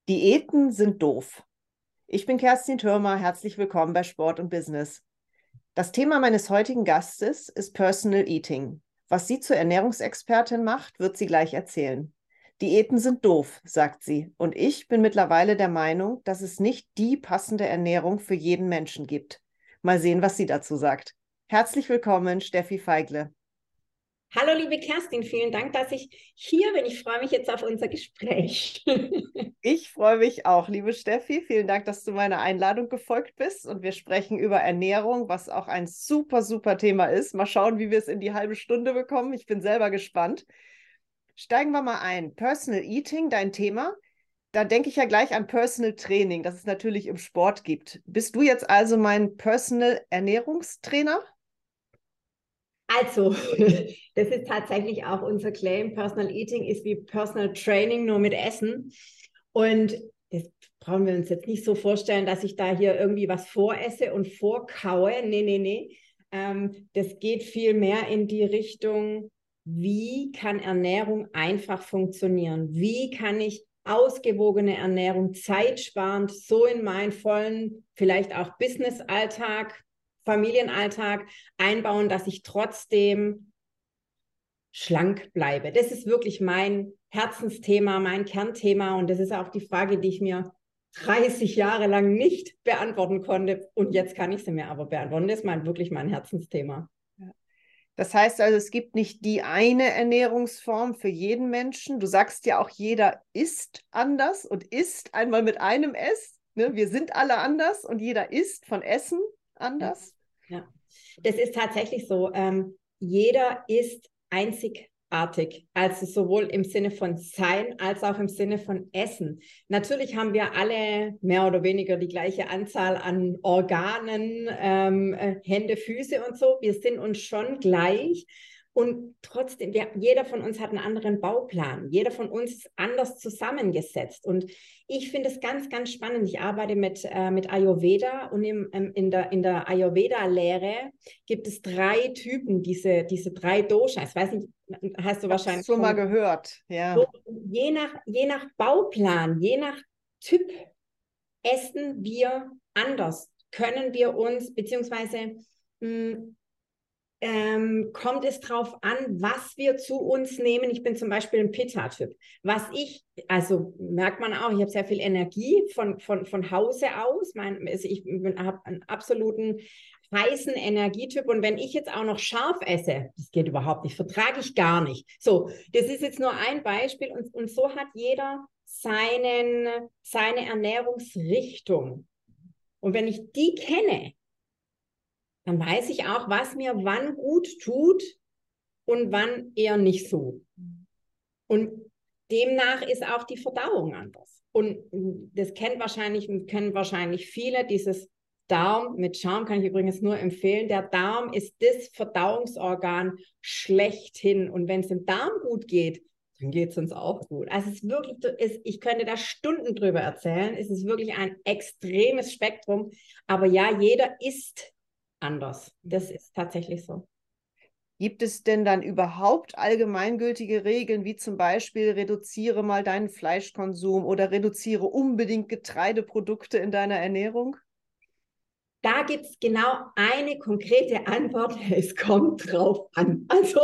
Diäten sind doof. Ich bin Kerstin Thürmer, herzlich willkommen bei Sport und Business. Das Thema meines heutigen Gastes ist Personal Eating. Was sie zur Ernährungsexpertin macht, wird sie gleich erzählen. Diäten sind doof, sagt sie. Und ich bin mittlerweile der Meinung, dass es nicht die passende Ernährung für jeden Menschen gibt. Mal sehen, was sie dazu sagt. Herzlich willkommen, Steffi Feigle. Hallo, liebe Kerstin, vielen Dank, dass ich hier bin. Ich freue mich jetzt auf unser Gespräch. Ich freue mich auch, liebe Steffi. Vielen Dank, dass du meiner Einladung gefolgt bist. Und wir sprechen über Ernährung, was auch ein super, super Thema ist. Mal schauen, wie wir es in die halbe Stunde bekommen. Ich bin selber gespannt. Steigen wir mal ein. Personal Eating, dein Thema. Da denke ich ja gleich an Personal Training, das es natürlich im Sport gibt. Bist du jetzt also mein Personal Ernährungstrainer? Also, das ist tatsächlich auch unser Claim. Personal Eating ist wie Personal Training, nur mit Essen. Und das brauchen wir uns jetzt nicht so vorstellen, dass ich da hier irgendwie was voresse und vorkaue. Nee, nee, nee. Das geht viel mehr in die Richtung, wie kann Ernährung einfach funktionieren? Wie kann ich ausgewogene Ernährung zeitsparend so in meinen vollen, vielleicht auch Business-Alltag, Familienalltag einbauen, dass ich trotzdem schlank bleibe. Das ist wirklich mein Herzensthema, mein Kernthema und das ist auch die Frage, die ich mir 30 Jahre lang nicht beantworten konnte und jetzt kann ich sie mir aber beantworten. Das ist wirklich mein Herzensthema. Das heißt also, es gibt nicht die eine Ernährungsform für jeden Menschen. Du sagst ja auch, jeder isst anders und isst einmal mit einem S. Ne? Wir sind alle anders und jeder isst von Essen Ja, anders. ja. Das ist tatsächlich so. Jeder ist einzigartig, also sowohl im Sinne von Sein als auch im Sinne von Essen. Natürlich haben wir alle mehr oder weniger die gleiche Anzahl an Organen, Hände, Füße und so. Wir sind uns schon gleich. Und trotzdem, jeder von uns hat einen anderen Bauplan. Jeder von uns ist anders zusammengesetzt. Und ich finde es ganz, ganz spannend. Ich arbeite mit Ayurveda und in der Ayurveda-Lehre gibt es drei Typen, diese drei Doshas. Ich weiß nicht, hast du Hab's wahrscheinlich schon mal schon. gehört, ja. So, je nach Bauplan, je nach Typ essen wir anders. Können wir uns, beziehungsweise mh, kommt es darauf an, was wir zu uns nehmen. Ich bin zum Beispiel ein Pitta-Typ. Also merkt man auch, ich habe sehr viel Energie von Hause aus. Ich habe einen absoluten heißen Energietyp. Und wenn ich jetzt auch noch scharf esse, das geht überhaupt nicht, vertrage ich gar nicht. So, das ist jetzt nur ein Beispiel. Und so hat jeder seine Ernährungsrichtung. Und wenn ich die kenne, dann weiß ich auch, was mir wann gut tut und wann eher nicht so. Und demnach ist auch die Verdauung anders. Und das kennen wahrscheinlich viele, dieses Darm mit Charme kann ich übrigens nur empfehlen. Der Darm ist das Verdauungsorgan schlechthin. Und wenn es dem Darm gut geht, dann geht es uns auch gut. Also es ist wirklich, ich könnte da Stunden drüber erzählen. Es ist wirklich ein extremes Spektrum. Aber ja, jeder isst anders. Das ist tatsächlich so. Gibt es denn dann überhaupt allgemeingültige Regeln, wie zum Beispiel reduziere mal deinen Fleischkonsum oder reduziere unbedingt Getreideprodukte in deiner Ernährung? Da gibt es genau eine konkrete Antwort. Es kommt drauf an. Also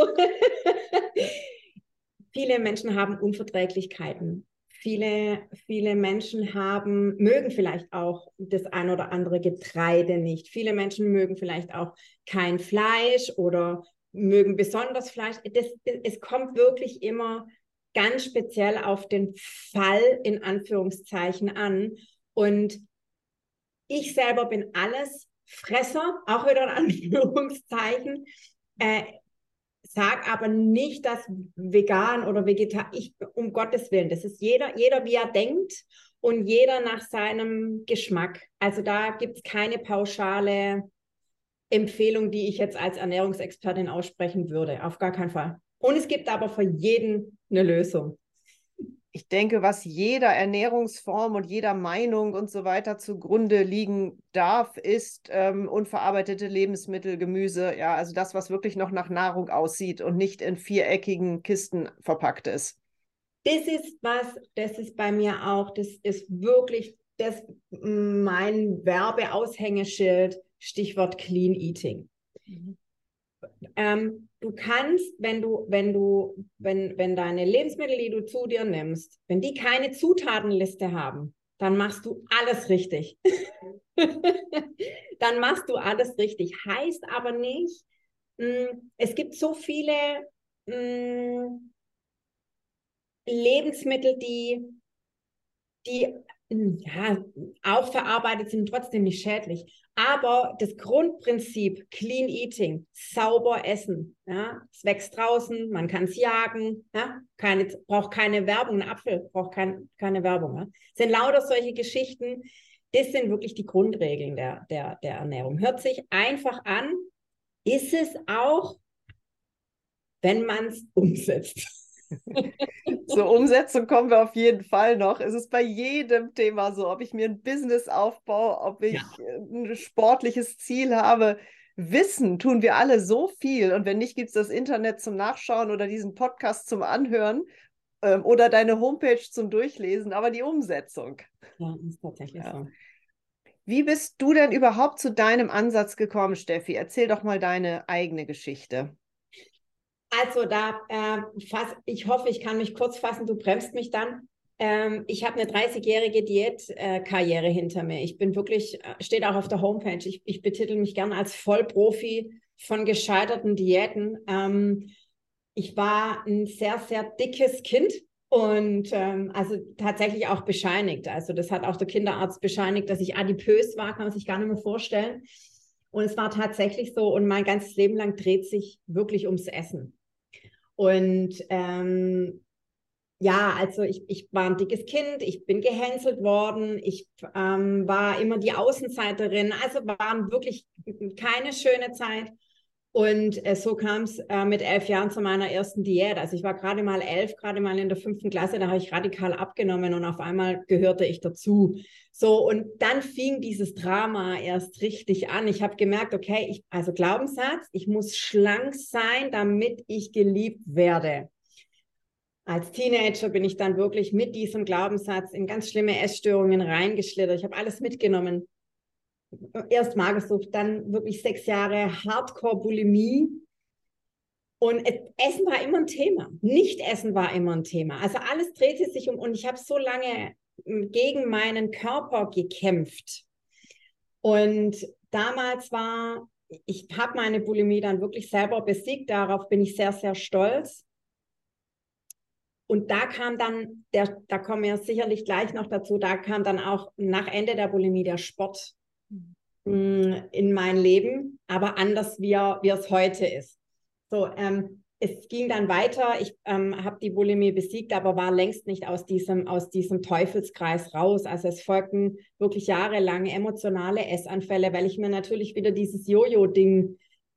viele Menschen haben Unverträglichkeiten. Viele Menschen mögen vielleicht auch das ein oder andere Getreide nicht. Viele Menschen mögen vielleicht auch kein Fleisch oder mögen besonders Fleisch. Es kommt wirklich immer ganz speziell auf den Fall in Anführungszeichen an. Und ich selber bin alles Fresser, auch wieder in Anführungszeichen. Äh, Sag aber nicht, dass vegan oder vegetarisch, um Gottes Willen, das ist jeder wie er denkt und jeder nach seinem Geschmack. Also da gibt es keine pauschale Empfehlung, die ich jetzt als Ernährungsexpertin aussprechen würde. Auf gar keinen Fall. Und es gibt aber für jeden eine Lösung. Ich denke, was jeder Ernährungsform und jeder Meinung und so weiter zugrunde liegen darf, ist unverarbeitete Lebensmittel, Gemüse, ja, also das, was wirklich noch nach Nahrung aussieht und nicht in viereckigen Kisten verpackt ist. das ist bei mir auch, das ist wirklich mein Werbeaushängeschild, Stichwort Clean Eating. Mhm. Du kannst, wenn deine Lebensmittel, die du zu dir nimmst, wenn die keine Zutatenliste haben, dann machst du alles richtig. Dann machst du alles richtig. Heißt aber nicht, es gibt so viele Lebensmittel, die ja, auch verarbeitet sind, trotzdem nicht schädlich. Aber das Grundprinzip Clean Eating, sauber essen, ja, es wächst draußen, man kann es jagen, ja, braucht keine Werbung, ein Apfel braucht keine Werbung. Ja. Es sind lauter solche Geschichten, das sind wirklich die Grundregeln der Ernährung. Hört sich einfach an, ist es auch, wenn man es umsetzt. Zur Umsetzung kommen wir auf jeden Fall noch. Es ist bei jedem Thema so, ob ich mir ein Business aufbaue, ob ich ein sportliches Ziel habe. Wissen tun wir alle so viel. Und wenn nicht, gibt es das Internet zum Nachschauen oder diesen Podcast zum Anhören oder deine Homepage zum Durchlesen. Aber die Umsetzung. Ja, ist tatsächlich so. Wie bist du denn überhaupt zu deinem Ansatz gekommen, Steffi? Erzähl doch mal deine eigene Geschichte. Also ich hoffe, ich kann mich kurz fassen, du bremst mich dann. Ich habe eine 30-jährige Diätkarriere hinter mir. Ich bin wirklich, steht auch auf der Homepage, ich betitel mich gerne als Vollprofi von gescheiterten Diäten. Ich war ein sehr, sehr dickes Kind und also tatsächlich auch bescheinigt. Also das hat auch der Kinderarzt bescheinigt, dass ich adipös war, kann man sich gar nicht mehr vorstellen. Und es war tatsächlich so und mein ganzes Leben lang dreht sich wirklich ums Essen. Und ja, also ich war ein dickes Kind, ich bin gehänselt worden, ich war immer die Außenseiterin, also war wirklich keine schöne Zeit. Und so kam es mit 11 Jahren zu meiner ersten Diät. Also ich war gerade mal 11, gerade mal in der 5. Klasse, da habe ich radikal abgenommen und auf einmal gehörte ich dazu. So, und dann fing dieses Drama erst richtig an. Ich habe gemerkt, okay, also Glaubenssatz, ich muss schlank sein, damit ich geliebt werde. Als Teenager bin ich dann wirklich mit diesem Glaubenssatz in ganz schlimme Essstörungen reingeschlittert. Ich habe alles mitgenommen. Erst Magersucht, dann wirklich 6 Jahre Hardcore-Bulimie. Und Essen war immer ein Thema. Nicht-Essen war immer ein Thema. Also alles drehte sich um. Und ich habe so lange gegen meinen Körper gekämpft. Und damals ich habe meine Bulimie dann wirklich selber besiegt. Darauf bin ich sehr, sehr stolz. Und da kam dann, da kommen wir sicherlich gleich noch dazu, da kam dann auch nach Ende der Bulimie der Sport in mein Leben, aber anders, wie es heute ist. So, es ging dann weiter. Ich habe die Bulimie besiegt, aber war längst nicht aus diesem Teufelskreis raus. Also es folgten wirklich jahrelange emotionale Essanfälle, weil ich mir natürlich wieder dieses Jojo-Ding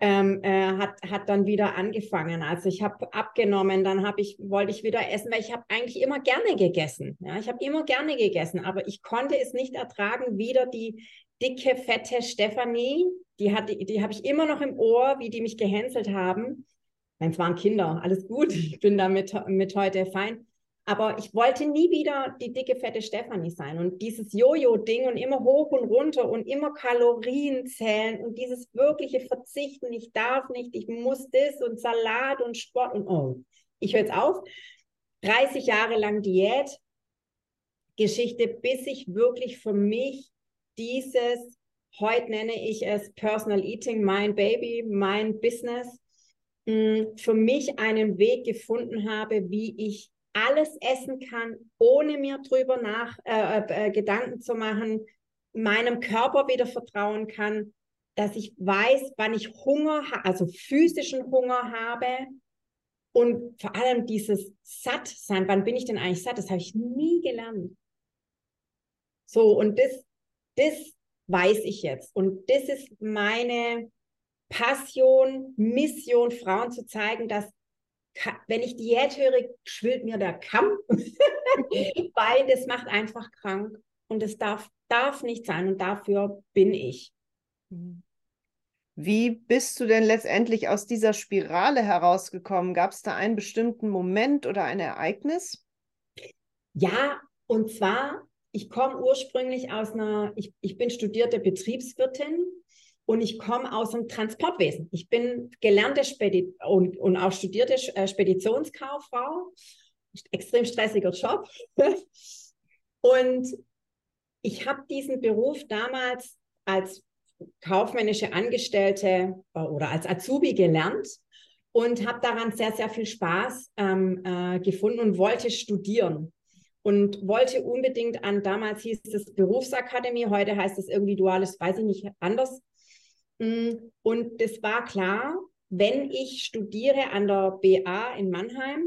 hat dann wieder angefangen. Also ich habe abgenommen, dann wollte ich wieder essen, weil ich habe eigentlich immer gerne gegessen. Ja, ich habe immer gerne gegessen, aber ich konnte es nicht ertragen, wieder die dicke, fette Stefanie, die habe ich immer noch im Ohr, wie die mich gehänselt haben. Es waren Kinder, alles gut, ich bin damit mit heute fein. Aber ich wollte nie wieder die dicke, fette Stefanie sein. Und dieses Jojo-Ding und immer hoch und runter und immer Kalorien zählen und dieses wirkliche Verzichten, ich darf nicht, ich muss das und Salat und Sport und oh, ich höre jetzt auf. 30 Jahre lang Diätgeschichte, bis ich wirklich für mich heute nenne ich es Personal Eating, mein Baby, mein Business, für mich einen Weg gefunden habe, wie ich alles essen kann, ohne mir drüber Gedanken zu machen, meinem Körper wieder vertrauen kann, dass ich weiß, wann ich Hunger habe, also physischen Hunger habe und vor allem dieses Sattsein, wann bin ich denn eigentlich satt, das habe ich nie gelernt. So, und das weiß ich jetzt. Und das ist meine Passion, Mission, Frauen zu zeigen, dass wenn ich Diät höre, schwillt mir der Kamm, weil das macht einfach krank und das darf nicht sein und dafür bin ich. Wie bist du denn letztendlich aus dieser Spirale herausgekommen? Gab es da einen bestimmten Moment oder ein Ereignis? Ja, und zwar, ich komme ursprünglich ich bin studierte Betriebswirtin und ich komme aus dem Transportwesen. Ich bin gelernte und auch studierte Speditionskauffrau. Extrem stressiger Job. Und ich habe diesen Beruf damals als kaufmännische Angestellte oder als Azubi gelernt und habe daran sehr, sehr viel Spaß gefunden und wollte studieren. Und wollte unbedingt damals hieß es Berufsakademie, heute heißt es irgendwie duales, weiß ich nicht, anders. Und es war klar, wenn ich studiere an der BA in Mannheim,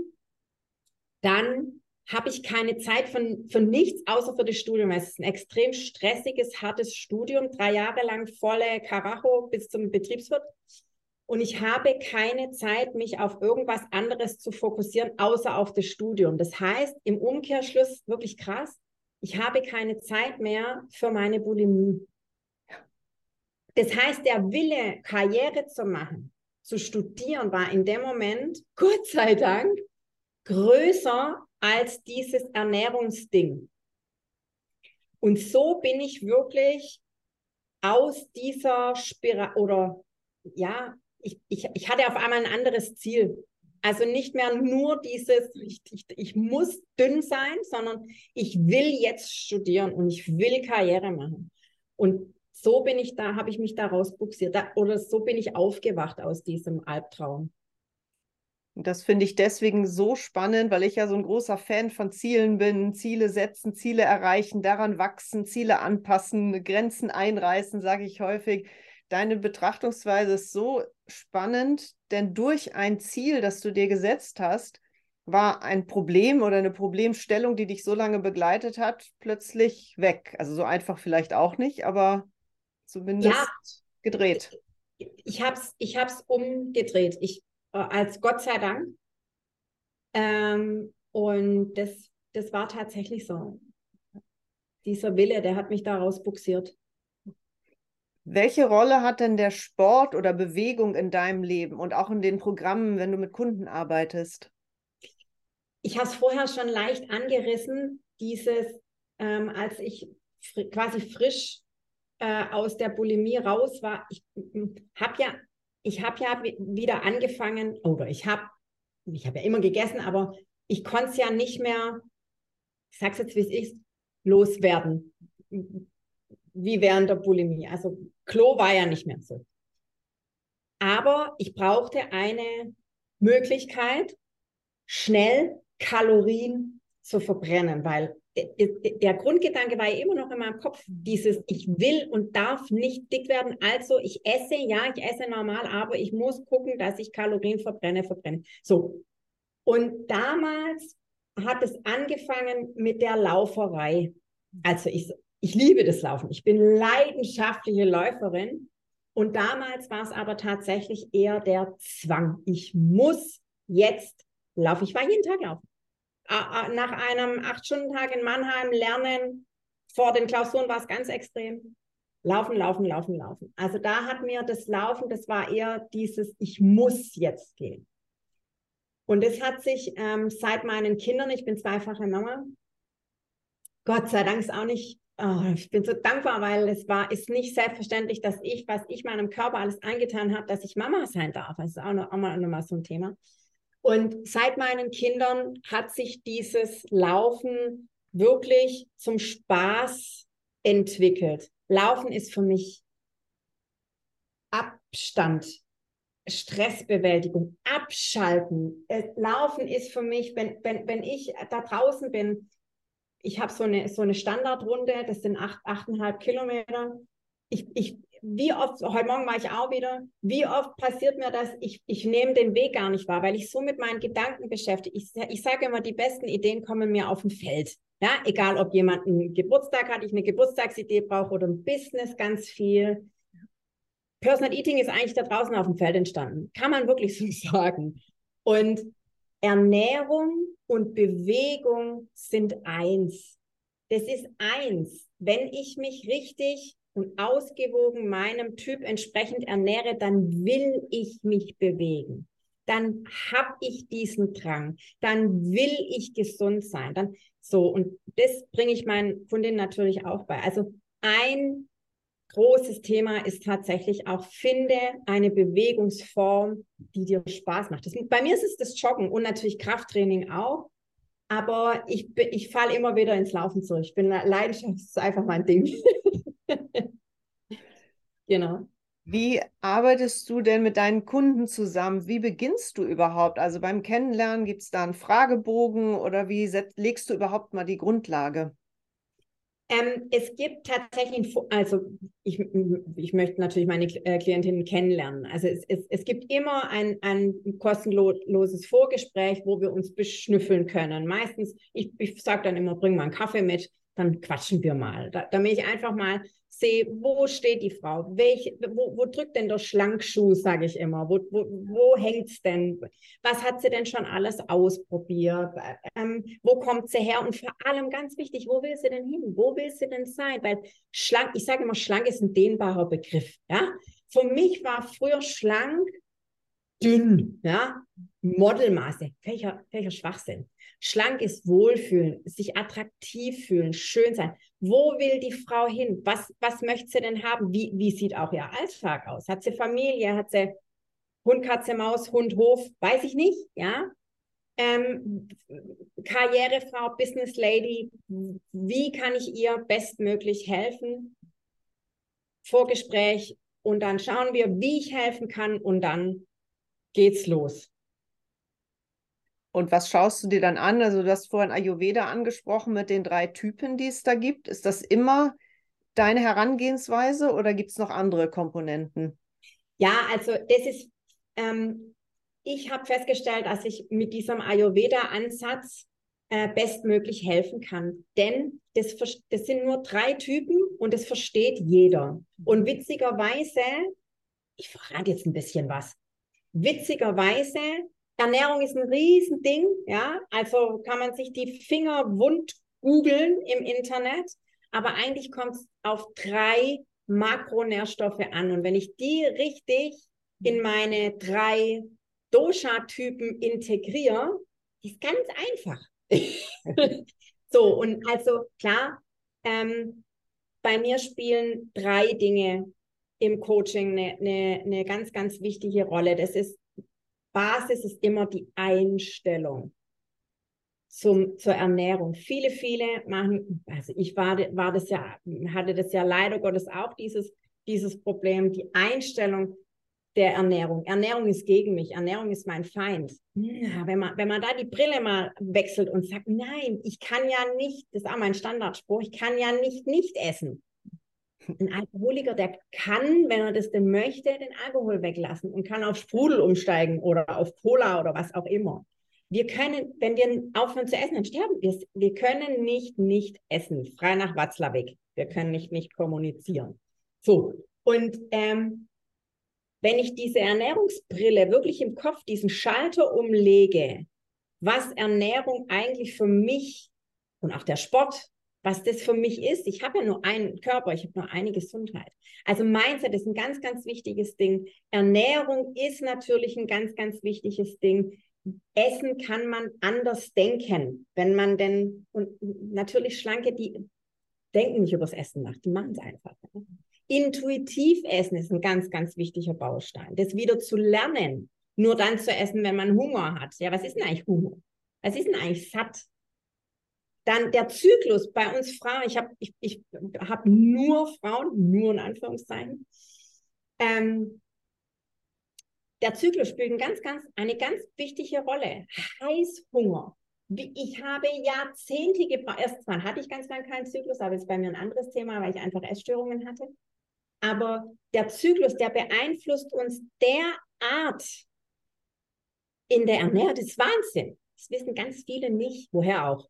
dann habe ich keine Zeit für nichts außer für das Studium. Es ist ein extrem stressiges, hartes Studium, 3 Jahre lang volle Karacho bis zum Betriebswirt. Und ich habe keine Zeit, mich auf irgendwas anderes zu fokussieren, außer auf das Studium. Das heißt, im Umkehrschluss, wirklich krass, ich habe keine Zeit mehr für meine Bulimie. Das heißt, der Wille, Karriere zu machen, zu studieren, war in dem Moment, Gott sei Dank, größer als dieses Ernährungsding. Und so bin ich wirklich aus dieser Spirale, oder ja, ich hatte auf einmal ein anderes Ziel. Also nicht mehr nur dieses, ich muss dünn sein, sondern ich will jetzt studieren und ich will Karriere machen. Und so bin ich da, habe ich mich da rausbuxiert. Oder so bin ich aufgewacht aus diesem Albtraum. Und das finde ich deswegen so spannend, weil ich ja so ein großer Fan von Zielen bin. Ziele setzen, Ziele erreichen, daran wachsen, Ziele anpassen, Grenzen einreißen, sage ich häufig. Deine Betrachtungsweise ist so spannend, denn durch ein Ziel, das du dir gesetzt hast, war ein Problem oder eine Problemstellung, die dich so lange begleitet hat, plötzlich weg. Also so einfach vielleicht auch nicht, aber Ja, zumindest gedreht. ich hab's umgedreht. Als Gott sei Dank. Und das war tatsächlich so. Dieser Wille, der hat mich da rausbuxiert. Welche Rolle hat denn der Sport oder Bewegung in deinem Leben und auch in den Programmen, wenn du mit Kunden arbeitest? Ich habe es vorher schon leicht angerissen, als ich quasi frisch aus der Bulimie raus war. Ich habe ja wieder angefangen, oder ich habe ja immer gegessen, aber ich konnte es ja nicht mehr, ich sage es jetzt, wie es ist, loswerden, wie während der Bulimie. Also Klo war ja nicht mehr so. Aber ich brauchte eine Möglichkeit, schnell Kalorien zu verbrennen, weil der Grundgedanke war ja immer noch in meinem Kopf, dieses ich will und darf nicht dick werden, also ich esse normal, aber ich muss gucken, dass ich Kalorien verbrenne. So. Und damals hat es angefangen mit der Lauferei. Also ich liebe das Laufen. Ich bin leidenschaftliche Läuferin. Und damals war es aber tatsächlich eher der Zwang. Ich muss jetzt laufen. Ich war jeden Tag laufen. Nach einem 8-Stunden-Tag in Mannheim lernen, vor den Klausuren war es ganz extrem. Laufen, laufen, laufen, laufen. Also da hat mir das Laufen, das war eher dieses, ich muss jetzt gehen. Und das hat sich seit meinen Kindern, ich bin zweifache Mama, Gott sei Dank ist auch nicht, ich bin so dankbar, weil ist nicht selbstverständlich, dass was ich meinem Körper alles eingetan habe, dass ich Mama sein darf. Das ist auch noch mal so ein Thema. Und seit meinen Kindern hat sich dieses Laufen wirklich zum Spaß entwickelt. Laufen ist für mich Abstand, Stressbewältigung, Abschalten. Laufen ist für mich, wenn ich da draußen bin, ich habe so eine Standardrunde, das sind 8,5 Kilometer. Wie oft, heute Morgen war ich auch wieder, wie oft passiert mir das, ich nehme den Weg gar nicht wahr, weil ich so mit meinen Gedanken beschäftige. Ich sage immer, die besten Ideen kommen mir auf dem Feld. Ja, egal ob jemand einen Geburtstag hat, ich eine Geburtstagsidee brauche oder ein Business, ganz viel. Personal Eating ist eigentlich da draußen auf dem Feld entstanden. Kann man wirklich so sagen. Und Ernährung und Bewegung sind eins. Das ist eins. Wenn ich mich richtig und ausgewogen meinem Typ entsprechend ernähre, dann will ich mich bewegen. dann habe ich diesen Drang, dann will ich gesund sein. Dann so, und das bringe ich meinen Kundinnen natürlich auch bei. Also ein großes Thema ist tatsächlich auch, finde eine Bewegungsform, die dir Spaß macht. Bei mir ist es das Joggen und natürlich Krafttraining auch, aber ich falle immer wieder ins Laufen zurück. Ich bin Leidenschaft, das ist einfach mein Ding. Genau. Wie arbeitest du denn mit deinen Kunden zusammen? Wie beginnst du überhaupt? Also beim Kennenlernen gibt es da einen Fragebogen oder wie legst du überhaupt mal die Grundlage? Es gibt tatsächlich, also ich möchte natürlich meine Klientinnen kennenlernen. Also es gibt immer ein kostenloses Vorgespräch, wo wir uns beschnüffeln können. Meistens, ich sage dann immer, bring mal einen Kaffee mit, dann quatschen wir mal. Damit ich einfach mal sehe, wo steht die Frau? Wo drückt denn der Schlankschuh, sage ich immer? Wo hängt es denn? Was hat sie denn schon alles ausprobiert? Wo kommt sie her? Und vor allem ganz wichtig, wo will sie denn hin? Wo will sie denn sein? Weil schlank, ich sage immer, schlank ist ein dehnbarer Begriff. Ja? Für mich war früher schlank dünn, ja, Modelmaße, welcher Schwachsinn. Schlank ist Wohlfühlen, sich attraktiv fühlen, schön sein. Wo will die Frau hin? Was möchte sie denn haben? Wie sieht auch ihr Alltag aus? Hat sie Familie? Hat sie Hund, Katze, Maus, Hund, Hof? Weiß ich nicht, ja. Karrierefrau, Business Lady, wie kann ich ihr bestmöglich helfen? Vorgespräch und dann schauen wir, wie ich helfen kann und dann geht's los. Und was schaust du dir dann an? Also du hast vorhin Ayurveda angesprochen mit den 3 Typen, die es da gibt. Ist das immer deine Herangehensweise oder gibt es noch andere Komponenten? Ja, also das ist, ich habe festgestellt, dass ich mit diesem Ayurveda-Ansatz bestmöglich helfen kann. Denn das sind nur 3 Typen und das versteht jeder. Und witzigerweise, ich verrate jetzt ein bisschen was, witzigerweise, Ernährung ist ein Riesending, ja, also kann man sich die Finger wund googeln im Internet, aber eigentlich kommt es auf 3 Makronährstoffe an. Und wenn ich die richtig in meine 3 Dosha-Typen integriere, ist ganz einfach. So, und also klar, bei mir spielen 3 Dinge im Coaching eine ganz, ganz wichtige Rolle. Das ist, Basis ist immer die Einstellung zur Ernährung. Viele machen, also ich war das ja, hatte das ja leider Gottes auch dieses Problem, die Einstellung der Ernährung. Ernährung ist gegen mich, Ernährung ist mein Feind. Ja, wenn man da die Brille mal wechselt und sagt, nein, ich kann ja nicht, das ist auch mein Standardspruch, ich kann ja nicht essen. Ein Alkoholiker, der kann, wenn er das denn möchte, den Alkohol weglassen und kann auf Sprudel umsteigen oder auf Cola oder was auch immer. Wir können, wenn wir aufhören zu essen, dann sterben wir. Wir können nicht essen, frei nach Watzlawick. Wir können nicht kommunizieren. So, und wenn ich diese Ernährungsbrille wirklich im Kopf, diesen Schalter umlege, was Ernährung eigentlich für mich und auch der Sport, was das für mich ist. Ich habe ja nur einen Körper, ich habe nur eine Gesundheit. Also Mindset ist ein ganz, ganz wichtiges Ding. Ernährung ist natürlich ein ganz, ganz wichtiges Ding. Essen kann man anders denken, wenn man denn, und natürlich Schlanke, die denken nicht übers Essen nach, die machen es einfach. Intuitiv essen ist ein ganz, ganz wichtiger Baustein. Das wieder zu lernen, nur dann zu essen, wenn man Hunger hat. Ja, was ist denn eigentlich Hunger? Was ist denn eigentlich satt? Dann der Zyklus bei uns Frauen, ich hab nur Frauen, nur in Anführungszeichen. Der Zyklus spielt eine ganz wichtige Rolle. Heißhunger. Ich habe Jahrzehnte gebraucht. Erstmal hatte ich ganz lange keinen Zyklus, aber das ist bei mir ein anderes Thema, weil ich einfach Essstörungen hatte. Aber der Zyklus, der beeinflusst uns derart in der Ernährung. Das ist Wahnsinn. Das wissen ganz viele nicht. Woher auch?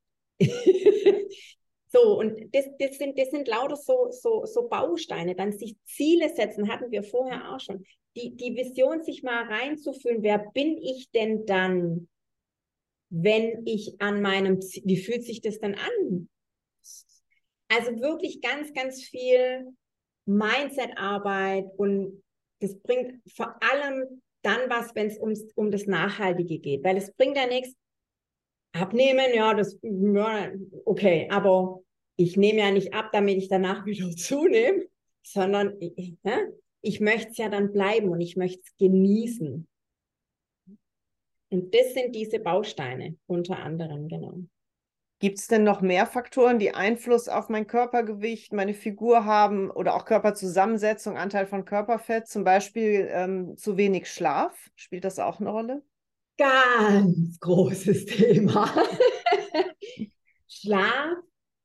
So, und das sind lauter so Bausteine. Dann sich Ziele setzen, hatten wir vorher auch schon. Die Vision, sich mal reinzufühlen, wer bin ich denn dann, wenn ich an meinem Ziel, wie fühlt sich das dann an? Also wirklich ganz, ganz viel Mindset-Arbeit und das bringt vor allem dann was, wenn es um das Nachhaltige geht. Weil es bringt ja nichts, abnehmen, ja, okay, aber ich nehme ja nicht ab, damit ich danach wieder zunehme, sondern ich möchte es ja dann bleiben und ich möchte es genießen. Und das sind diese Bausteine, unter anderem, genau. Gibt es denn noch mehr Faktoren, die Einfluss auf mein Körpergewicht, meine Figur haben oder auch Körperzusammensetzung, Anteil von Körperfett, zum Beispiel zu wenig Schlaf? Spielt das auch eine Rolle? Ganz großes Thema. Schlaf.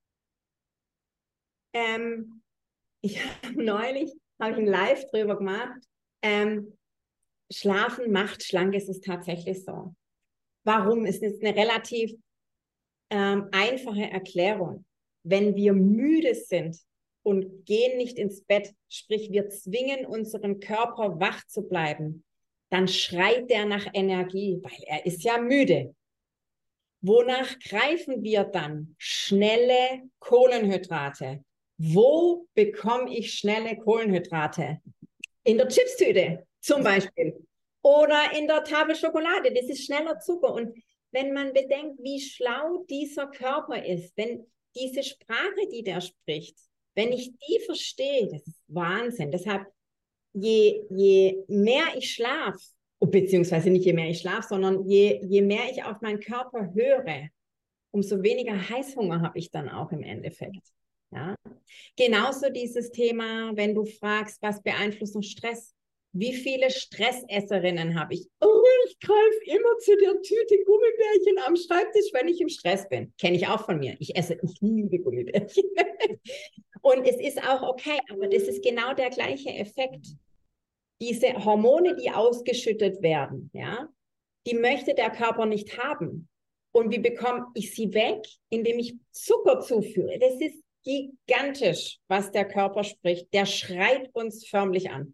Ich habe neulich ein Live drüber gemacht. Schlafen macht schlank, es ist tatsächlich so. Warum? Es ist eine relativ einfache Erklärung. Wenn wir müde sind und gehen nicht ins Bett, sprich wir zwingen unseren Körper wach zu bleiben, dann schreit der nach Energie, weil er ist ja müde. Wonach greifen wir dann? Schnelle Kohlenhydrate. Wo bekomme ich schnelle Kohlenhydrate? In der Chipstüte zum Beispiel. Oder in der Tafel Schokolade. Das ist schneller Zucker. Und wenn man bedenkt, wie schlau dieser Körper ist, wenn diese Sprache, die der spricht, wenn ich die verstehe, das ist Wahnsinn. Deshalb, je mehr ich schlafe, beziehungsweise nicht je mehr ich schlafe, sondern je mehr ich auf meinen Körper höre, umso weniger Heißhunger habe ich dann auch im Endeffekt. Ja? Genauso dieses Thema, wenn du fragst, was beeinflusst noch Stress? Wie viele Stressesserinnen habe ich? Oh, ich greife immer zu der Tüte Gummibärchen am Schreibtisch, wenn ich im Stress bin. Kenne ich auch von mir. Ich liebe Gummibärchen. Und es ist auch okay, aber das ist genau der gleiche Effekt. Diese Hormone, die ausgeschüttet werden, ja, die möchte der Körper nicht haben. Und wie bekomme ich sie weg? Indem ich Zucker zuführe. Das ist gigantisch, was der Körper spricht. Der schreit uns förmlich an.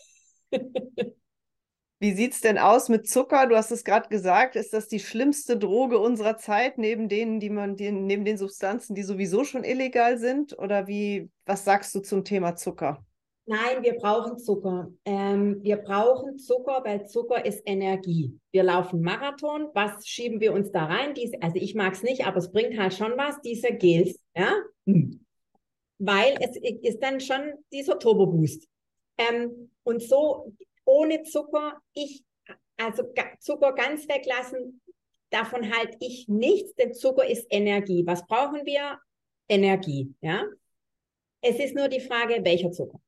Wie sieht es denn aus mit Zucker? Du hast es gerade gesagt, ist das die schlimmste Droge unserer Zeit, neben neben den Substanzen, die sowieso schon illegal sind? Oder was sagst du zum Thema Zucker? Nein, wir brauchen Zucker. Wir brauchen Zucker, weil Zucker ist Energie. Wir laufen Marathon. Was schieben wir uns da rein? Also ich mag es nicht, aber es bringt halt schon was, diese Gels. Ja? Weil es ist dann schon dieser Turbo-Boost. Und so ohne Zucker, also Zucker ganz weglassen, davon halte ich nichts, denn Zucker ist Energie. Was brauchen wir? Energie. Ja? Es ist nur die Frage, welcher Zucker.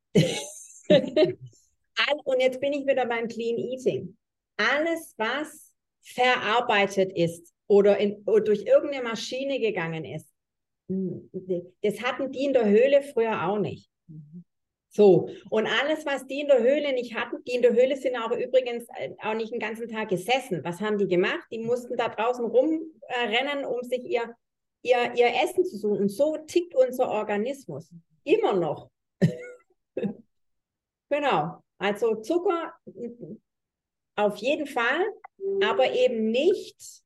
Und jetzt bin ich wieder beim Clean Eating. Alles, was verarbeitet ist oder durch irgendeine Maschine gegangen ist, das hatten die in der Höhle früher auch nicht. So, und alles, was die in der Höhle nicht hatten, die in der Höhle sind auch übrigens auch nicht den ganzen Tag gesessen. Was haben die gemacht? Die mussten da draußen rumrennen, um sich ihr Essen zu suchen. Und so tickt unser Organismus. Immer noch. Genau. Also Zucker auf jeden Fall, aber eben nicht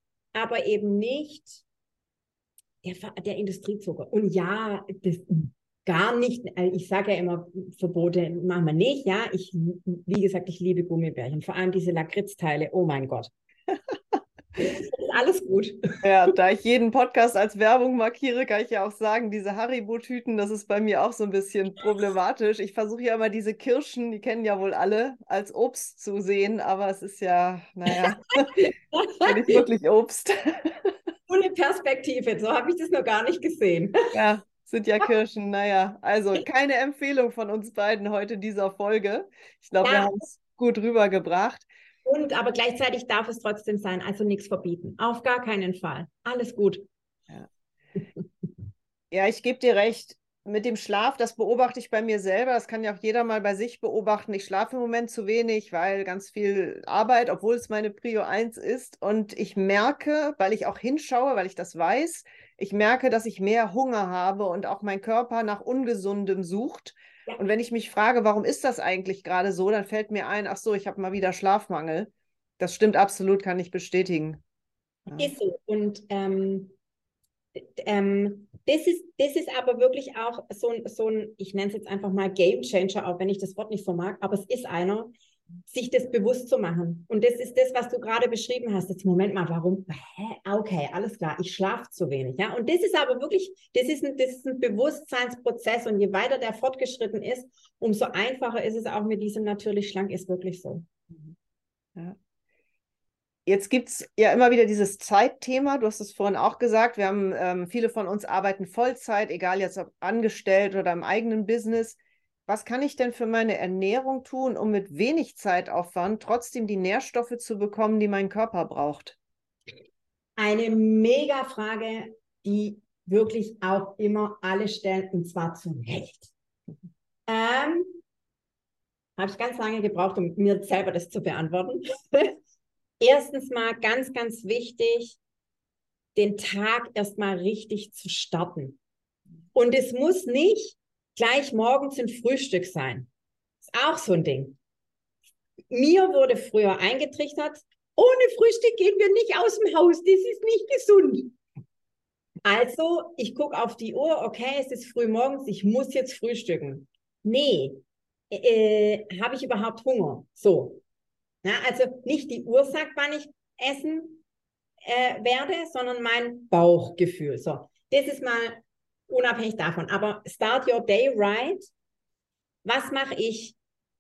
der Industriezucker. Und ja, das gar nicht, ich sage ja immer, Verbote machen wir nicht, ja. Wie gesagt, ich liebe Gummibärchen, vor allem diese Lakritzteile, oh mein Gott. Ist alles gut. Ja, da ich jeden Podcast als Werbung markiere, kann ich ja auch sagen, diese Haribo-Tüten, das ist bei mir auch so ein bisschen problematisch. Ich versuche ja immer diese Kirschen, die kennen ja wohl alle, als Obst zu sehen, aber es ist ja, naja, nicht wirklich Obst. Coole Perspektive, so habe ich das noch gar nicht gesehen. Ja, sind ja Kirschen, naja. Also keine Empfehlung von uns beiden heute in dieser Folge. Ich glaube, wir Ja, haben es gut rübergebracht. aber gleichzeitig darf es trotzdem sein, also nichts verbieten. Auf gar keinen Fall. Alles gut. Ja. Ja, ich gebe dir recht. Mit dem Schlaf, das beobachte ich bei mir selber. Das kann ja auch jeder mal bei sich beobachten. Ich schlafe im Moment zu wenig, weil ganz viel Arbeit, obwohl es meine Prio 1 ist. Und ich merke, weil ich auch hinschaue, weil ich das weiß, ich merke, dass ich mehr Hunger habe und auch mein Körper nach Ungesundem sucht. Ja. Und wenn ich mich frage, warum ist das eigentlich gerade so, dann fällt mir ein, ach so, ich habe mal wieder Schlafmangel. Das stimmt absolut, kann ich bestätigen. Ja. Ist so. Und das ist aber wirklich auch so ein, ich nenne es jetzt einfach mal Game Changer, auch wenn ich das Wort nicht vermag, aber es ist einer. sich das bewusst zu machen. Und das ist das, was du gerade beschrieben hast. Jetzt, Moment mal, warum? Okay, alles klar, ich schlafe zu wenig. Ja? Und das ist aber wirklich, das ist ein Bewusstseinsprozess. Und je weiter der fortgeschritten ist, umso einfacher ist es auch mit diesem natürlich schlank, ist wirklich so. Ja. Jetzt gibt es ja immer wieder dieses Zeitthema. Du hast es vorhin auch gesagt. Wir haben, viele von uns arbeiten Vollzeit, egal jetzt ob angestellt oder im eigenen Business. Was kann ich denn für meine Ernährung tun, um mit wenig Zeitaufwand trotzdem die Nährstoffe zu bekommen, die mein Körper braucht? Eine mega Frage, die wirklich auch immer alle stellen, und zwar zu Recht. Habe ich ganz lange gebraucht, um mir selber das zu beantworten. Erstens mal ganz, ganz wichtig, den Tag erstmal richtig zu starten. Und es muss nicht gleich morgens ein Frühstück sein. Ist auch so ein Ding. Mir wurde früher eingetrichtert, ohne Frühstück gehen wir nicht aus dem Haus, das ist nicht gesund. Also, ich gucke auf die Uhr, okay, es ist früh morgens, ich muss jetzt frühstücken. Nee, habe ich überhaupt Hunger? So. Ja, also nicht die Uhr sagt, wann ich essen werde, sondern mein Bauchgefühl. So, das ist mal unabhängig davon. Aber start your day right. Was mache ich?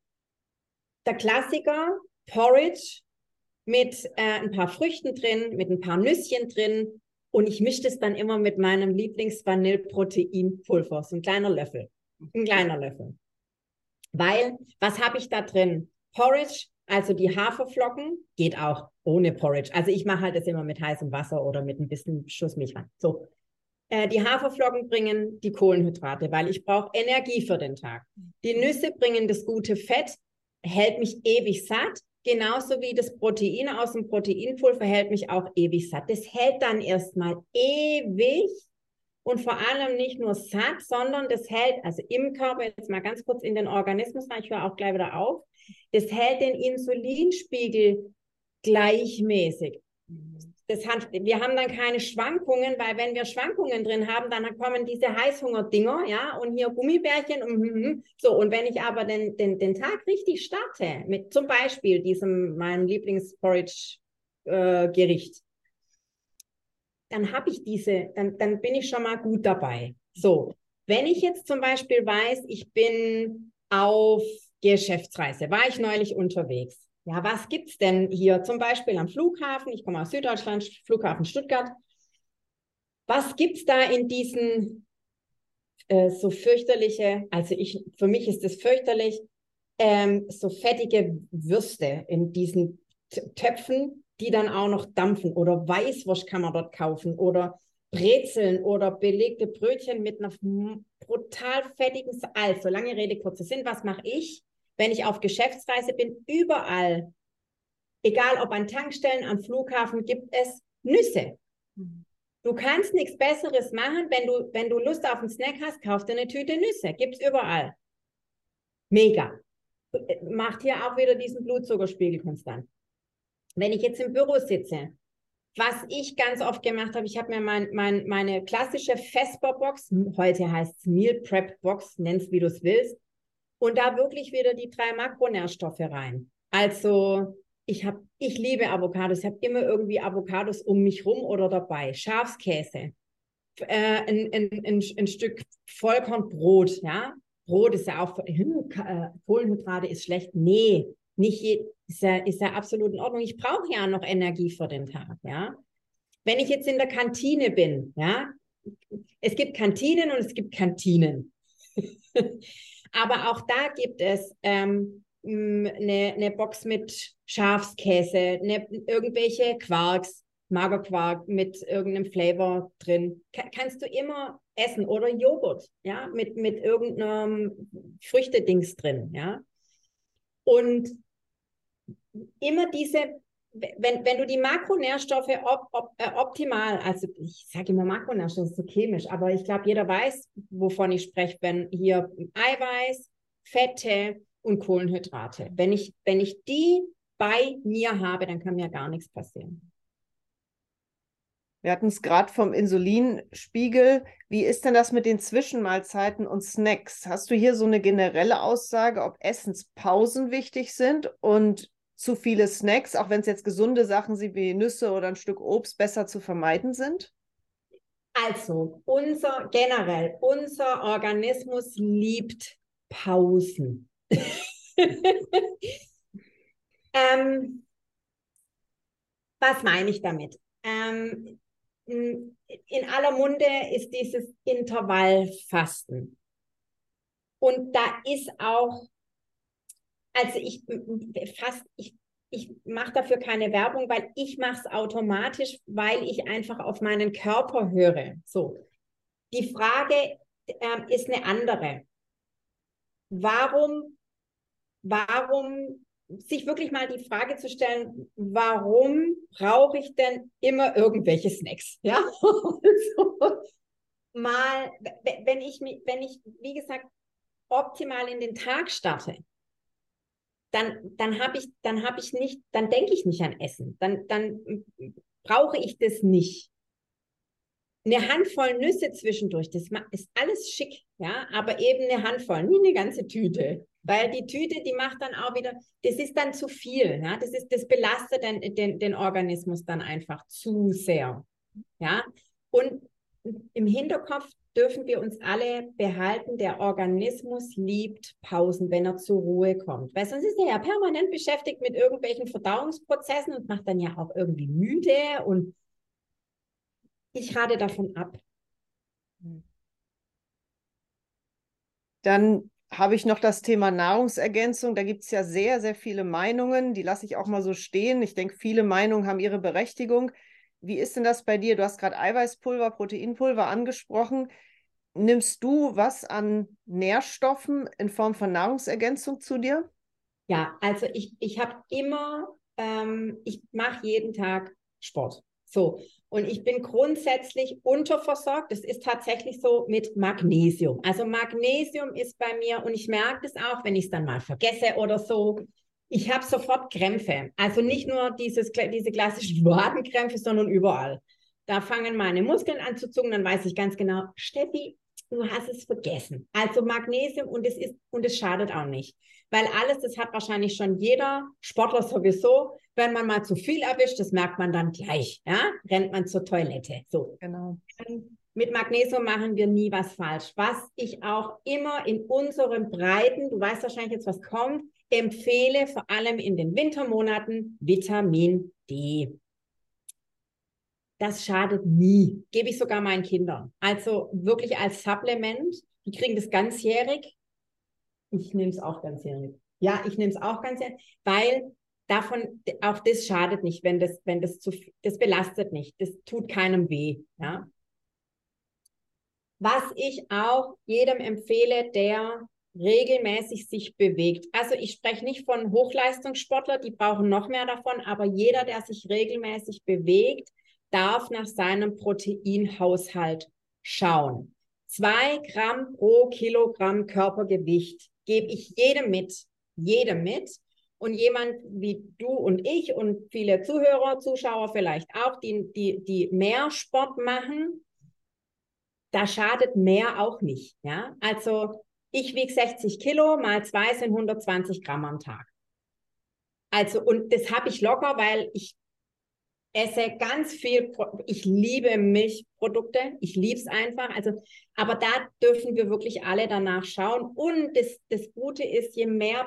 Der Klassiker, Porridge mit ein paar Früchten drin, mit ein paar Nüsschen drin. Und ich mische das dann immer mit meinem Lieblings-Vanille-Proteinpulver. So ein kleiner Löffel. Ein kleiner Löffel. Weil, was habe ich da drin? Porridge, also die Haferflocken, geht auch ohne Porridge. Also ich mache halt das immer mit heißem Wasser oder mit ein bisschen Schuss Milch rein. So. Die Haferflocken bringen die Kohlenhydrate, weil ich brauche Energie für den Tag. Die Nüsse bringen das gute Fett, hält mich ewig satt. Genauso wie das Protein aus dem Proteinpulver hält mich auch ewig satt. Das hält dann erstmal ewig und vor allem nicht nur satt, sondern das hält, also im Körper, jetzt mal ganz kurz in den Organismus rein, ich höre auch gleich wieder auf, das hält den Insulinspiegel gleichmäßig. Wir haben dann keine Schwankungen, weil wenn wir Schwankungen drin haben, dann kommen diese Heißhunger-Dinger, ja, und hier Gummibärchen und so. Und wenn ich aber den Tag richtig starte, mit zum Beispiel meinem Lieblings-Porridge-Gericht, dann habe ich dann bin ich schon mal gut dabei. So, wenn ich jetzt zum Beispiel weiß, ich bin auf Geschäftsreise, war ich neulich unterwegs. Ja, was gibt es denn hier zum Beispiel am Flughafen? Ich komme aus Süddeutschland, Flughafen Stuttgart. Was gibt es da in diesen so fürchterliche, also für mich ist das fürchterlich, so fettige Würste in diesen Töpfen, die dann auch noch dampfen. Oder Weißwurst kann man dort kaufen. Oder Brezeln oder belegte Brötchen mit einer brutal fettigen, also lange Rede, kurzer Sinn, was mache ich? Wenn ich auf Geschäftsreise bin, überall, egal ob an Tankstellen, am Flughafen, gibt es Nüsse. Du kannst nichts Besseres machen, wenn du Lust auf einen Snack hast, kauf dir eine Tüte Nüsse. Gibt es überall. Mega. Macht hier auch wieder diesen Blutzuckerspiegel konstant. Wenn ich jetzt im Büro sitze, was ich ganz oft gemacht habe, ich habe mir meine klassische Vesper-Box, heute heißt es Meal Prep Box, nenn's wie du es willst, und da wirklich wieder die 3 Makronährstoffe rein. Also ich liebe Avocados, ich habe immer irgendwie Avocados um mich rum oder dabei. Schafskäse, ein Stück Vollkornbrot, ja. Brot ist ja auch, Kohlenhydrate ist schlecht. Nee, ist ja absolut in Ordnung. Ich brauche ja noch Energie für den Tag, ja. Wenn ich jetzt in der Kantine bin, ja, es gibt Kantinen und es gibt Kantinen. Aber auch da gibt es eine Box mit Schafskäse, irgendwelche Quarks, Magerquark mit irgendeinem Flavor drin. Kannst du immer essen. Oder Joghurt, ja, mit irgendeinem Früchtedings drin, ja. Und immer wenn du die Makronährstoffe optimal, also ich sage immer Makronährstoffe, das ist so chemisch, aber ich glaube, jeder weiß, wovon ich spreche, wenn hier Eiweiß, Fette und Kohlenhydrate. Wenn ich die bei mir habe, dann kann mir gar nichts passieren. Wir hatten es gerade vom Insulinspiegel. Wie ist denn das mit den Zwischenmahlzeiten und Snacks? Hast du hier so eine generelle Aussage, ob Essenspausen wichtig sind und zu viele Snacks, auch wenn es jetzt gesunde Sachen sind wie Nüsse oder ein Stück Obst, besser zu vermeiden sind? Also, unser Organismus liebt Pausen. Was meine ich damit? In aller Munde ist dieses Intervallfasten. Und da ist auch, also ich mache dafür keine Werbung, weil ich mache es automatisch, weil ich einfach auf meinen Körper höre. So, die Frage ist eine andere. Warum sich wirklich mal die Frage zu stellen, warum brauche ich denn immer irgendwelche Snacks? Ja, also, mal, wenn ich, wie gesagt, optimal in den Tag starte, dann denke ich nicht an Essen. Dann brauche ich das nicht. Eine Handvoll Nüsse zwischendurch, das ist alles schick, ja, aber eben eine Handvoll, nie eine ganze Tüte. Weil die Tüte, die macht dann auch wieder, das ist dann zu viel, ja, das belastet den Organismus dann einfach zu sehr, ja. Und im Hinterkopf dürfen wir uns alle behalten, der Organismus liebt Pausen, wenn er zur Ruhe kommt. Weil sonst ist er ja permanent beschäftigt mit irgendwelchen Verdauungsprozessen und macht dann ja auch irgendwie müde und ich rate davon ab. Dann habe ich noch das Thema Nahrungsergänzung. Da gibt es ja sehr, sehr viele Meinungen. Die lasse ich auch mal so stehen. Ich denke, viele Meinungen haben ihre Berechtigung. Wie ist denn das bei dir? Du hast gerade Eiweißpulver, Proteinpulver angesprochen. Nimmst du was an Nährstoffen in Form von Nahrungsergänzung zu dir? Ja, also ich habe immer, ich mache jeden Tag Sport. So. Und ich bin grundsätzlich unterversorgt. Das ist tatsächlich so mit Magnesium. Also Magnesium ist bei mir, und ich merke das auch, wenn ich es dann mal vergesse oder so. Ich habe sofort Krämpfe. Also nicht nur diese klassischen Wadenkrämpfe, sondern überall. Da fangen meine Muskeln an zu zucken, dann weiß ich ganz genau, Steffi, du hast es vergessen. Also Magnesium und es schadet auch nicht. Weil alles, das hat wahrscheinlich schon jeder Sportler sowieso. Wenn man mal zu viel erwischt, das merkt man dann gleich. Ja? Rennt man zur Toilette. So. Genau. Mit Magnesium machen wir nie was falsch. Was ich auch immer in unseren Breiten, du weißt wahrscheinlich jetzt, was kommt, empfehle, vor allem in den Wintermonaten, Vitamin D. Das schadet nie. Gebe ich sogar meinen Kindern. Also wirklich als Supplement. Die kriegen das ganzjährig. Ich nehme es auch ganzjährig. Ja, ich nehme es auch ganzjährig, weil davon, auch das schadet nicht, das belastet nicht. Das tut keinem weh. Ja. Was ich auch jedem empfehle, der regelmäßig sich bewegt. Also ich spreche nicht von Hochleistungssportlern, die brauchen noch mehr davon, aber jeder, der sich regelmäßig bewegt, darf nach seinem Proteinhaushalt schauen. 2 Gramm pro Kilogramm Körpergewicht gebe ich jedem mit. Und jemand wie du und ich und viele Zuhörer, Zuschauer vielleicht auch, die mehr Sport machen, da schadet mehr auch nicht. Ja? Also ich wiege 60 Kilo, mal 2 sind 120 Gramm am Tag. Also, und das habe ich locker, weil ich esse ganz viel, ich liebe Milchprodukte, ich liebe es einfach. Also, aber da dürfen wir wirklich alle danach schauen. Und das Gute ist, je mehr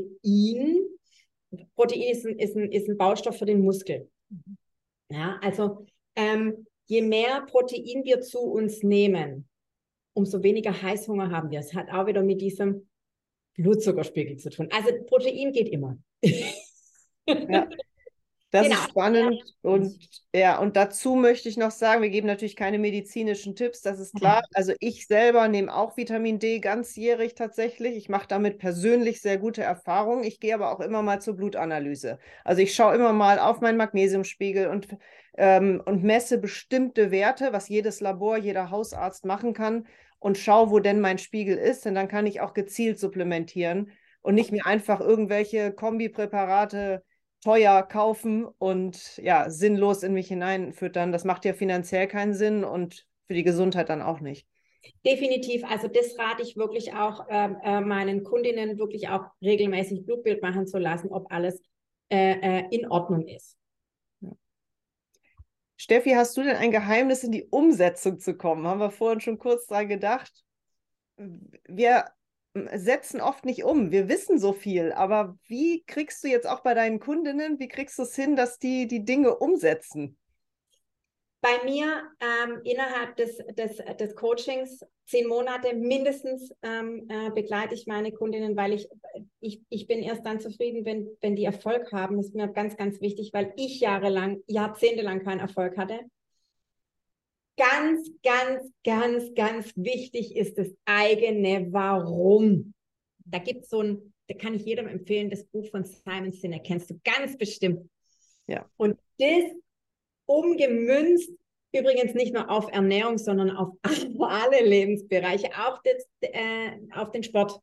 Protein ist ein Baustoff für den Muskel. Ja, also je mehr Protein wir zu uns nehmen, umso weniger Heißhunger haben wir. Es hat auch wieder mit diesem Blutzuckerspiegel zu tun. Also Protein geht immer. Ja. Das Genau. ist spannend und ja, und dazu möchte ich noch sagen, wir geben natürlich keine medizinischen Tipps, das ist klar. Also ich selber nehme auch Vitamin D ganzjährig tatsächlich. Ich mache damit persönlich sehr gute Erfahrungen. Ich gehe aber auch immer mal zur Blutanalyse. Also ich schaue immer mal auf meinen Magnesiumspiegel und messe bestimmte Werte, was jedes Labor, jeder Hausarzt machen kann und schaue, wo denn mein Spiegel ist, denn dann kann ich auch gezielt supplementieren und nicht mir einfach irgendwelche Kombipräparate teuer kaufen und ja, sinnlos in mich hineinfüttern. Das macht ja finanziell keinen Sinn und für die Gesundheit dann auch nicht. Definitiv, also das rate ich wirklich auch meinen Kundinnen wirklich auch regelmäßig Blutbild machen zu lassen, ob alles in Ordnung ist. Ja. Steffi, hast du denn ein Geheimnis, in die Umsetzung zu kommen? Haben wir vorhin schon kurz dran gedacht. Wir setzen oft nicht um. Wir wissen so viel, aber wie kriegst du jetzt auch bei deinen Kundinnen, wie kriegst du es hin, dass die Dinge umsetzen? Bei mir innerhalb des Coachings 10 Monate mindestens begleite ich meine Kundinnen, weil ich bin erst dann zufrieden, wenn die Erfolg haben. Das ist mir ganz, ganz wichtig, weil ich jahrzehntelang keinen Erfolg hatte. Ganz, ganz, ganz, ganz wichtig ist das eigene Warum. Da gibt es da kann ich jedem empfehlen, das Buch von Simon Sinek, kennst du ganz bestimmt. Ja. Und das umgemünzt, übrigens nicht nur auf Ernährung, sondern auf alle Lebensbereiche, auch auf den Sport.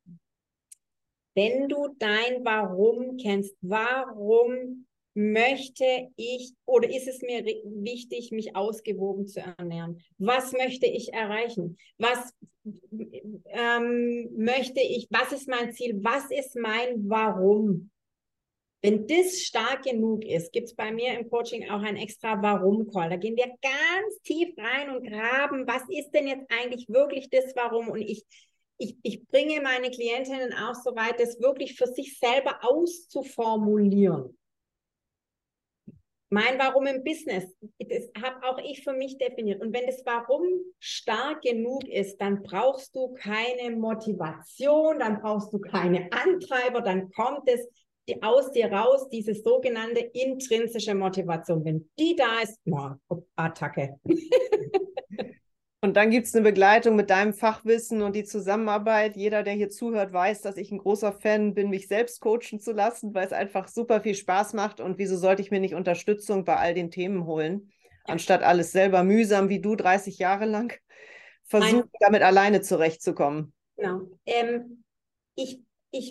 Wenn du dein Warum kennst, warum möchte ich oder ist es mir wichtig, mich ausgewogen zu ernähren? Was möchte ich erreichen? Was möchte ich, was ist mein Ziel? Was ist mein Warum? Wenn das stark genug ist, gibt es bei mir im Coaching auch ein extra Warum-Call. Da gehen wir ganz tief rein und graben, was ist denn jetzt eigentlich wirklich das Warum? Und ich bringe meine Klientinnen auch so weit, das wirklich für sich selber auszuformulieren. Mein Warum im Business, das habe auch ich für mich definiert. Und wenn das Warum stark genug ist, dann brauchst du keine Motivation, dann brauchst du keine Antreiber, dann kommt es aus dir raus, diese sogenannte intrinsische Motivation. Wenn die da ist, Attacke. Und dann gibt es eine Begleitung mit deinem Fachwissen und die Zusammenarbeit. Jeder, der hier zuhört, weiß, dass ich ein großer Fan bin, mich selbst coachen zu lassen, weil es einfach super viel Spaß macht. Und wieso sollte ich mir nicht Unterstützung bei all den Themen holen, anstatt alles selber mühsam wie du 30 Jahre lang versuchen, damit alleine zurechtzukommen? Genau. Ich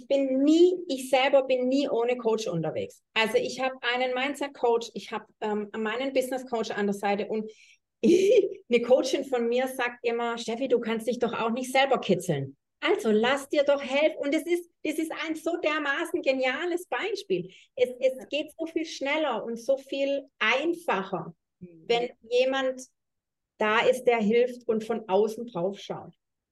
selber bin nie ohne Coach unterwegs. Also ich habe einen Mindset-Coach, ich habe meinen Business-Coach an der Seite und eine Coachin von mir sagt immer, Steffi, du kannst dich doch auch nicht selber kitzeln. Also lass dir doch helfen. Und das ist ein so dermaßen geniales Beispiel. Es geht so viel schneller und so viel einfacher, wenn jemand da ist, der hilft und von außen drauf schaut.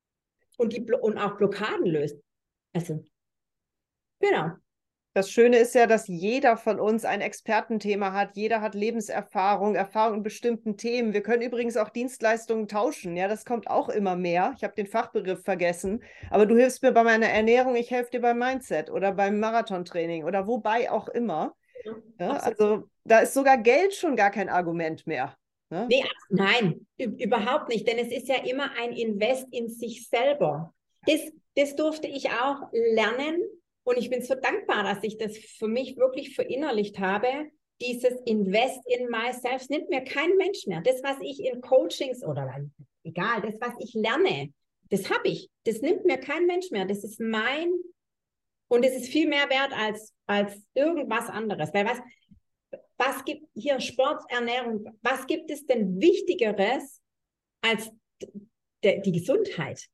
Und auch Blockaden löst. Also, genau. Das Schöne ist ja, dass jeder von uns ein Expertenthema hat. Jeder hat Lebenserfahrung, Erfahrung in bestimmten Themen. Wir können übrigens auch Dienstleistungen tauschen. Ja, das kommt auch immer mehr. Ich habe den Fachbegriff vergessen. Aber du hilfst mir bei meiner Ernährung, ich helfe dir beim Mindset oder beim Marathontraining oder wobei auch immer. Ja, also da ist sogar Geld schon gar kein Argument mehr. Ne? Nee, nein, überhaupt nicht. Denn es ist ja immer ein Invest in sich selber. Das durfte ich auch lernen. Und ich bin so dankbar, dass ich das für mich wirklich verinnerlicht habe. Dieses Invest in myself nimmt mir kein Mensch mehr. Das, was ich in Coachings oder egal, das, was ich lerne, das habe ich. Das nimmt mir kein Mensch mehr. Das ist mein und es ist viel mehr wert als irgendwas anderes. Weil was gibt hier Sport, Ernährung, was gibt es denn Wichtigeres als die Gesundheit?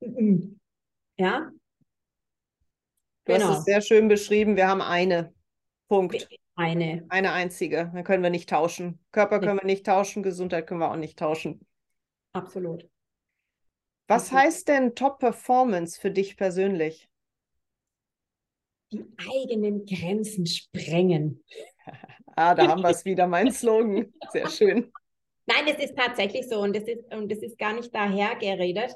Ja, Du hast es genau. sehr schön beschrieben. Wir haben eine. Punkt. Eine. Eine einzige. Dann können wir nicht tauschen. Körper können wir nicht tauschen, Gesundheit können wir auch nicht tauschen. Absolut. Was Absolut. heißt denn Top-Performance für dich persönlich? Die eigenen Grenzen sprengen. Ah, da haben wir es wieder, mein Slogan. Sehr schön. Nein, es ist tatsächlich so und das ist gar nicht daher geredet.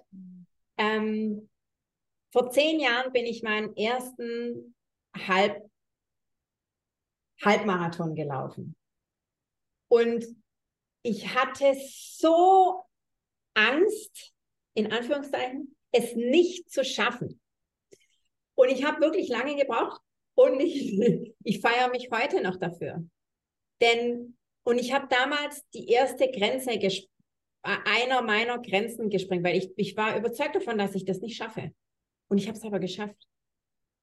Vor 10 Jahren bin ich meinen ersten Halbmarathon gelaufen. Und ich hatte so Angst, in Anführungszeichen, es nicht zu schaffen. Und ich habe wirklich lange gebraucht und ich feiere mich heute noch dafür. Und ich habe damals die erste Grenze einer meiner Grenzen gesprengt, weil ich war überzeugt davon, dass ich das nicht schaffe. Und ich habe es aber geschafft.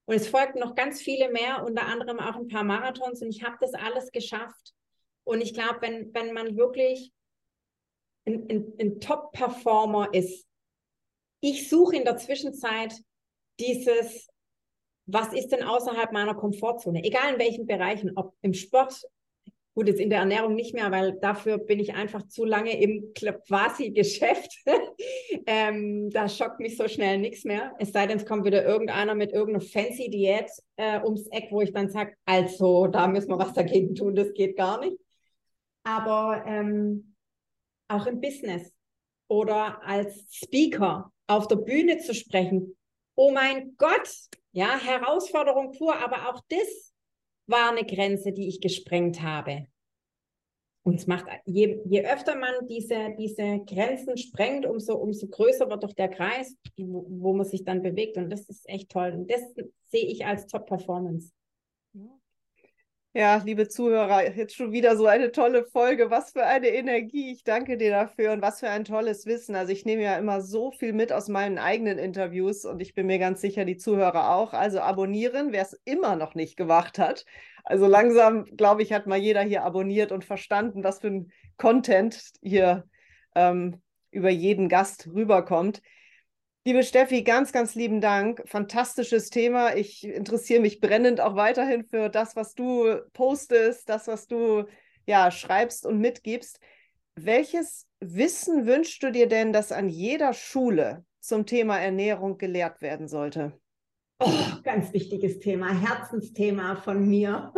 Und es folgten noch ganz viele mehr, unter anderem auch ein paar Marathons. Und ich habe das alles geschafft. Und ich glaube, wenn man wirklich ein Top-Performer ist, ich suche in der Zwischenzeit dieses, was ist denn außerhalb meiner Komfortzone? Egal in welchen Bereichen, ob im Sport, gut, jetzt in der Ernährung nicht mehr, weil dafür bin ich einfach zu lange im Quasi-Geschäft. Da schockt mich so schnell nichts mehr. Es sei denn, es kommt wieder irgendeiner mit irgendeiner fancy Diät ums Eck, wo ich dann sage, also da müssen wir was dagegen tun, das geht gar nicht. Aber auch im Business oder als Speaker auf der Bühne zu sprechen, oh mein Gott, ja, Herausforderung pur, aber auch das war eine Grenze, die ich gesprengt habe. Und es macht, je öfter man diese Grenzen sprengt, umso größer wird doch der Kreis, wo man sich dann bewegt. Und das ist echt toll. Und das sehe ich als Top-Performance. Ja, liebe Zuhörer, jetzt schon wieder so eine tolle Folge. Was für eine Energie. Ich danke dir dafür und was für ein tolles Wissen. Also ich nehme ja immer so viel mit aus meinen eigenen Interviews und ich bin mir ganz sicher, die Zuhörer auch. Also abonnieren, wer es immer noch nicht gemacht hat. Also langsam, glaube ich, hat mal jeder hier abonniert und verstanden, was für ein Content hier über jeden Gast rüberkommt. Liebe Steffi, ganz, ganz lieben Dank. Fantastisches Thema. Ich interessiere mich brennend auch weiterhin für das, was du postest, das, was du ja schreibst und mitgibst. Welches Wissen wünschst du dir denn, das an jeder Schule zum Thema Ernährung gelehrt werden sollte? Oh, ganz wichtiges Thema, Herzensthema von mir.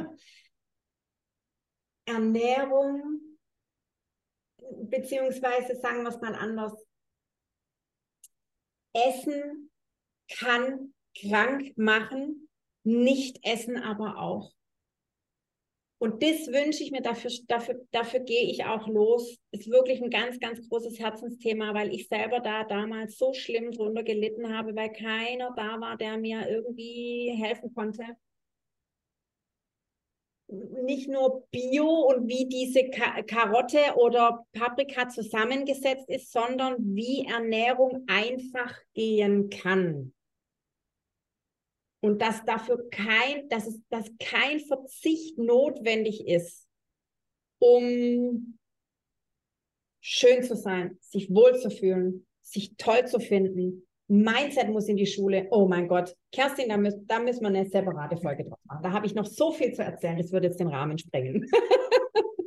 Ernährung, beziehungsweise sagen wir es mal anders. Essen kann krank machen, nicht essen aber auch. Und das wünsche ich mir, dafür gehe ich auch los. Ist wirklich ein ganz, ganz großes Herzensthema, weil ich selber da damals so schlimm drunter gelitten habe, weil keiner da war, der mir irgendwie helfen konnte. Nicht nur Bio und wie diese Karotte oder Paprika zusammengesetzt ist, sondern wie Ernährung einfach gehen kann. Und dass kein Verzicht notwendig ist, um schön zu sein, sich wohlzufühlen, sich toll zu finden. Mindset muss in die Schule. Oh mein Gott. Kerstin, da müssen wir eine separate Folge drauf machen. Da habe ich noch so viel zu erzählen. Das würde jetzt den Rahmen sprengen.